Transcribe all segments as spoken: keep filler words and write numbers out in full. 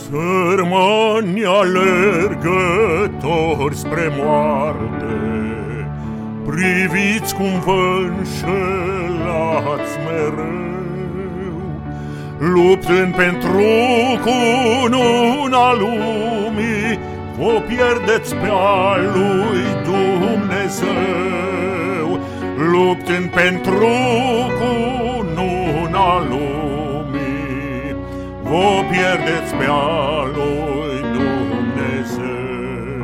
Sărmani alergători spre moarte, priviți cum vă înșelați mereu, luptând pentru cununa lumii, vă pierdeți pe a lui Dumnezeu. Luptând pentru cununa lumii, vă pierdeți pe a lui Dumnezeu.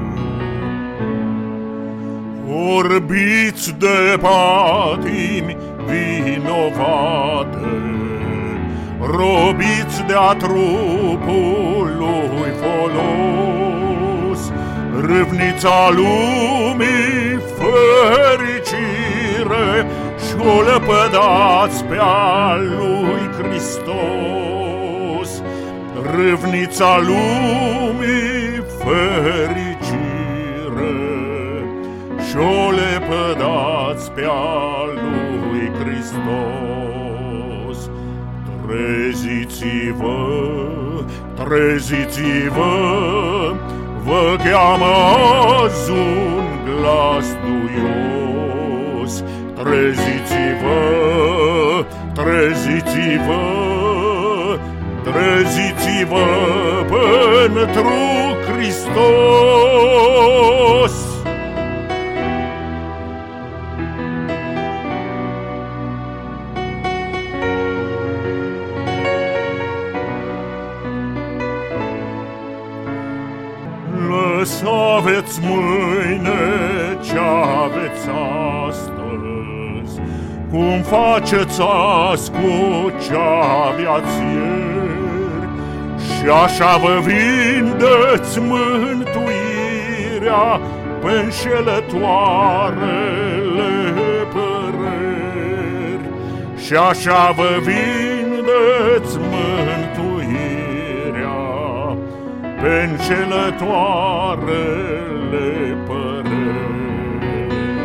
Orbiți de patimi vinovate, robiți de-a trupului folos, râvnița lumii fericire și-o lepădați pe-a lui Hristos. Râvnița lumii fericire și-o lepădați pe-a lui Hristos. Treziți-vă, treziți-vă, vă cheamă azi un glas duios. Treziți-vă, treziți-vă, treziți-vă pentru Hristos. Lăsați mâine ce-aveți astăzi, cum faceți azi cu ce-aveați ieri, și așa vă vindeți mântuirea pe-nșelătoarele păreri. Și așa vă vindeți mântuirea pe-nșelătoarele păreri.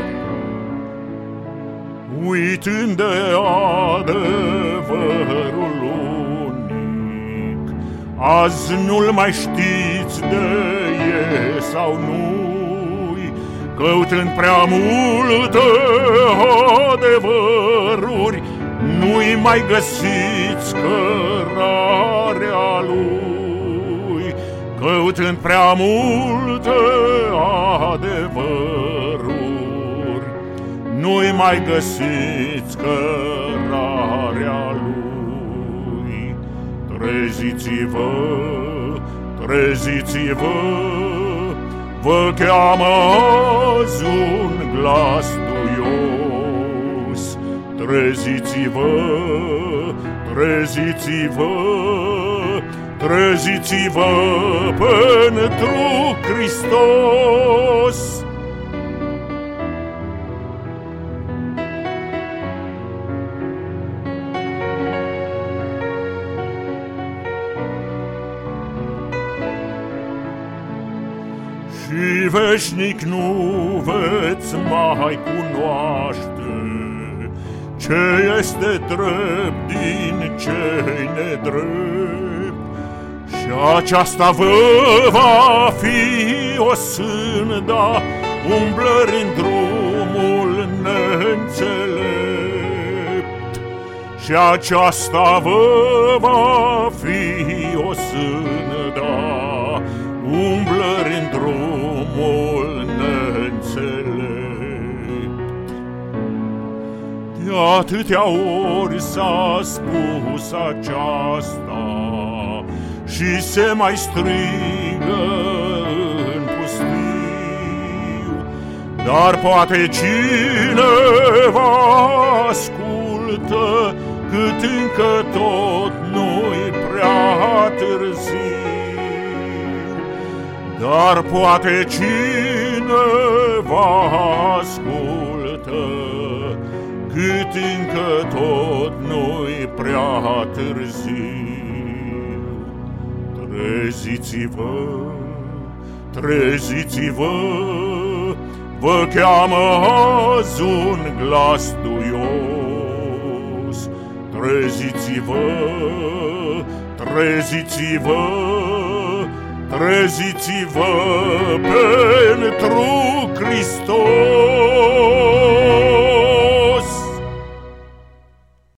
Uitând de adevărul unic, azi nu-l mai știți de e sau nu-i, căutând prea multe adevăruri, nu-i mai găsiți cărarea lui. Căutând prea multe adevăruri, nu-i mai găsiți cărarea lui. Treziți-vă, treziți-vă, vă cheamă azi un glas duios. Treziți-vă, treziți-vă, treziți-vă pentru Hristos. Și veșnic nu veți mai cunoaște ce este drept din ce-i nedrept. Și aceasta vă va fi o sânda umblări în drumul neînțelept. Și aceasta vă va fi o sânda umblări în drumul neînțelept. De atâtea ori s-a spus aceasta și se mai strigă în pustiu, dar poate cineva ascultă, cât încă tot nu-i prea târziu. Dar poate cineva ascultă, cât încă tot nu-i prea târziu. Treziți-vă, treziți-vă, vă cheamă azi un glas duios. Treziți-vă, treziți-vă, treziți-vă pentru Hristos.